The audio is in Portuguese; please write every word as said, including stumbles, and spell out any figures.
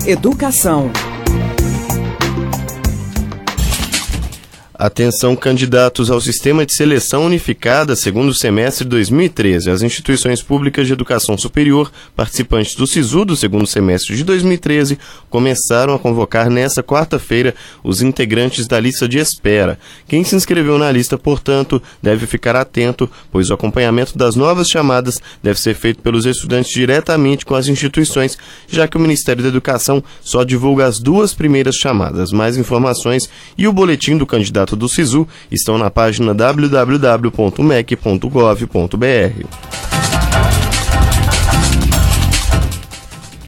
Educação. Atenção, candidatos ao Sistema de Seleção Unificada, segundo semestre de dois mil e treze. As instituições públicas de educação superior, participantes do SISU do segundo semestre de dois mil e treze, começaram a convocar nesta quarta-feira os integrantes da lista de espera. Quem se inscreveu na lista, portanto, deve ficar atento, pois o acompanhamento das novas chamadas deve ser feito pelos estudantes diretamente com as instituições, já que o Ministério da Educação só divulga as duas primeiras chamadas. Mais informações e o boletim do candidato do SISU estão na página w w w ponto m e c ponto gov ponto b r.